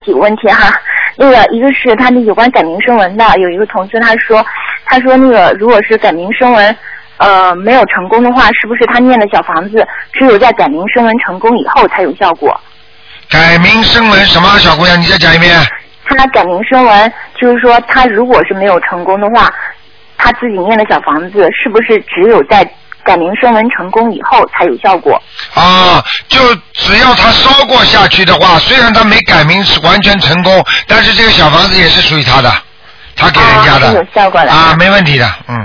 几个问题哈。那个一个是他那有关改名声文的，有一个同学他说那个如果是改名声文没有成功的话，是不是他念的小房子只有在改名声文成功以后才有效果？ 改名声文什么？小姑娘，你再讲一遍。 他改名声文就是说，他如果是没有成功的话，他自己念的小房子是不是只有在改名声文成功以后才有效果？ 啊，就只要他烧过下去的话，虽然他没改名是完全成功，但是这个小房子也是属于他的，他给人家的， 有效果的啊，没问题的，嗯。